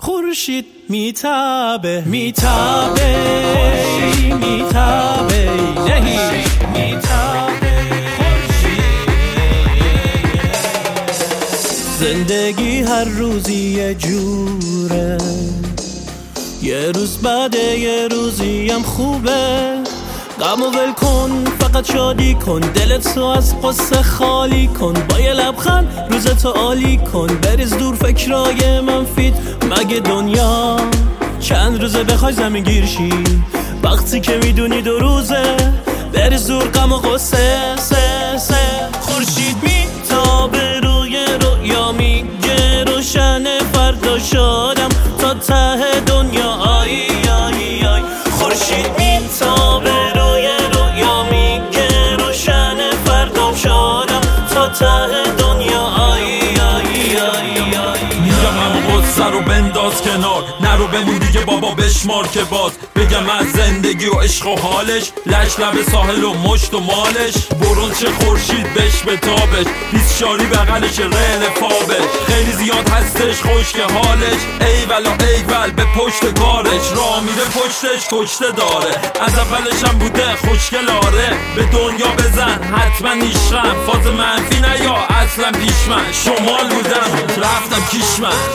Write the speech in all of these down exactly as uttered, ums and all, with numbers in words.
خورشید میتابه میتابه میتابه نهی میتابه زندگی هر روزی یه جوره، یه روز بعده یه روزی هم خوبه. غم و ول کن، فقط شادی کن، دلت تو از قصه خالی کن، با یه لبخند روزتو عالی کن. بریز دور فکرای منفیت، مگه دنیا چند روزه بخوای زمین گیر شی؟ وقتی که میدونی دو روزه، بریز دور غم و قصه. سه سه خورشید میتابه روی رویا، میگه روشن فردا شادم تا ته دنیا. آی آی آی خورشید میتابه روی رویا، میگه روشن فردا شادم تا ته دنیا. آی آی آی آی میگم همون قصه رو بنداز کنار، نرو بمون دیگه بابا بشمار که باز بگم از زندگی و عشق و حالش. لش لب ساحل و مشت و مالش، برون چه خورشید بش به تابش، بیست شاری بغلش رهن فابش. خیلی زیاد هستش خوشک حالش، ایول و ایول به پشت کارش. راه میره پشتش کشته داره، از اولش هم بوده خوشگلاره. به دنیا بزن حتما نیشم، فاز منفی نه یا اصلا پیش من. شمال بودم رفتم کیش من.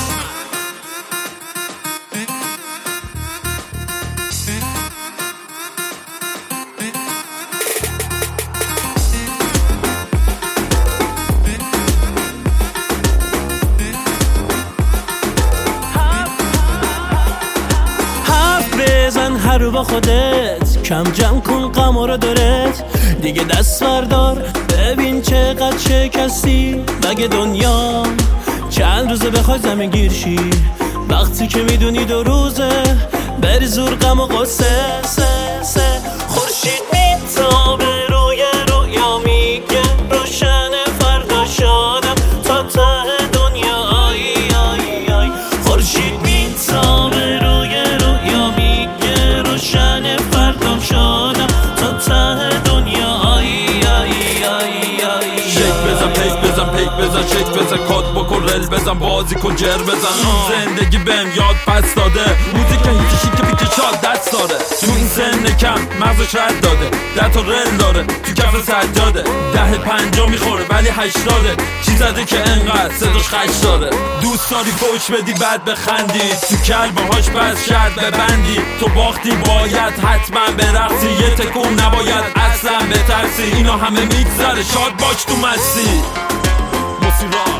بزن هر رو با خودت، کم جمع کن غم رو دارت. دیگه دست بردار ببین چقدر شکستی، مگه دنیا چند روزه بخوای زمین گیر شی؟ وقتی که میدونی دو روزه، بری زور غم و قصه. سه سه خورشید میتابه روی رویا، میگه روشن فردا شادم تا ته دنیا. آی آی آی خورشید میتابه روی رویا، میگه روشن فردا شادم تا ته دنیا. آی آی آی آی شک بزن پیک بزن پیک بزن شک بزن کات بکن رل بزن بازی کن جر بزن. زندگی بهم یاد پس داده، موزیک هیچی که پیک شاد دست داره. تو این سن کم مغزش رد داده، ده تا رل داره تو کف سجاده. ده پنجا میخوره ولی هشتاده، چی زده که انقدر صداش خش داره. دوست داری فوش بدی بعد بخندی، تو کل باهاش بس شرط ببندی. تو باختی باید حتما برقصی، یه تکون نباید اصلا بترسی. اینا همه میگذره شاد باش تو مسیر. موسیقی